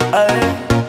Ay,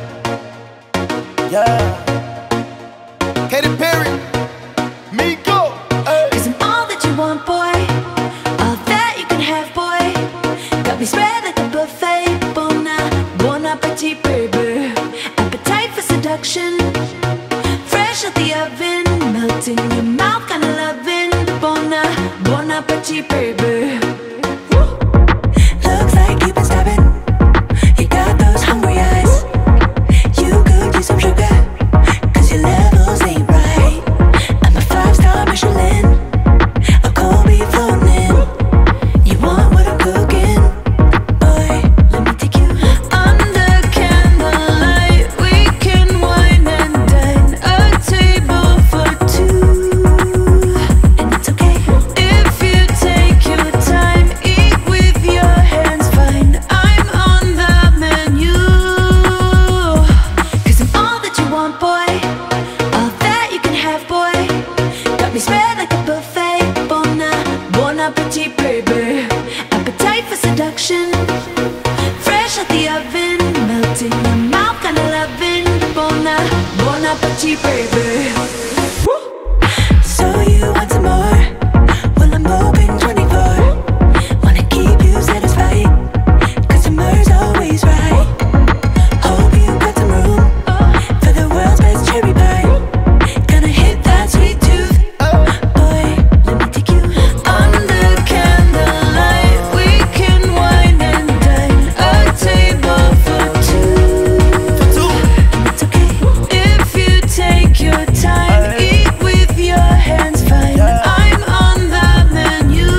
yeah. Katy Perry, Miko. Cause I'm all that you want, boy. All that you can have, boy. Got me spread like a buffet. Bon appetit, baby. Appetite for seduction. Fresh out the oven. Melting your mouth, kinda loving. Bon appetit, baby. Looks like you've been stabbing. You got those hungry eyes. You could use some sugar, cause your levels ain't right. I'm a 5-star Michelin, a cold beef floating. You want what I'm cooking? Boy, let me take you under candlelight. We can wine and dine, a table for two. And it's okay if you take your time. Eat with your hands, fine. I'm on the menu. Cause I'm all that you want, boy. All that you can have, boy. Got me spread like a buffet. Bon appetit, baby. Appetite for seduction. Fresh out the oven. Melting your mouth, kinda loving. Bon appetit, baby. So you want some more? Well, I'm open 24. Wanna keep you satisfied, customer's always right. Hope you got some room for the world's best cherry pie. Gonna hit that sweet tooth. Boy, let me take you under candlelight. We can wine and dine, a table for two. And it's okay if you take your time. Eat with your hands, fine. I'm on the menu.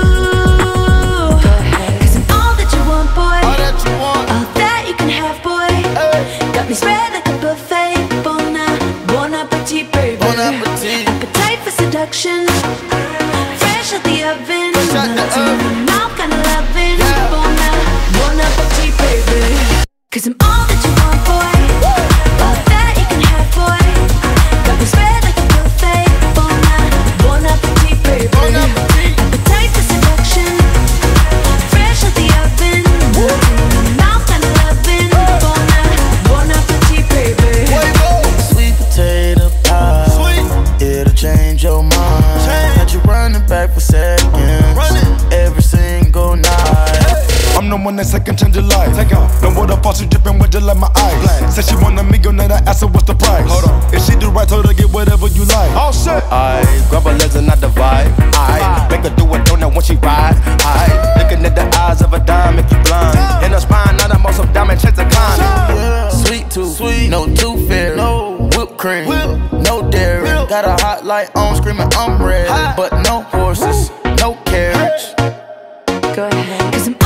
Cause I'm all that you want, boy. All that you want. All that you can have, boy. Got me spread like a buffet. Bon appetit, baby. Bon appetit. Appetite for seduction. Fresh out the oven. Fresh out the Melting oven. your mouth, kinda loving. Yeah. Bon appetit, baby. Cause I'm all that you want, boy. All that you can have, boy. Got me spread like a buffet. Bon appetit, baby. Bon appetit. Appetite for seduction. Fresh out the oven. Melting your mouth, kinda loving. Bon appetit, baby. Sweet potato pie. Sweet. It'll change your mind. Had you running back for seconds. Every single night. I'm the one that second change your life. Take off. No water faucet dripping with just like my eyes. Said she want a meal, now I asked her what's the price. Hold on. If she do right, told her get whatever you like. Oh shit. I grab her legs and I divide. I make her do a donut when she ride. I looking at the eyes of a dime, make you blind. In her spine, not a most of diamond chains to climb. Sweet tooth, no tooth fairy, no whipped cream, no dairy. Got a hot light on, screaming I'm ready, but no horses, no carriage. Go ahead. Cause I'm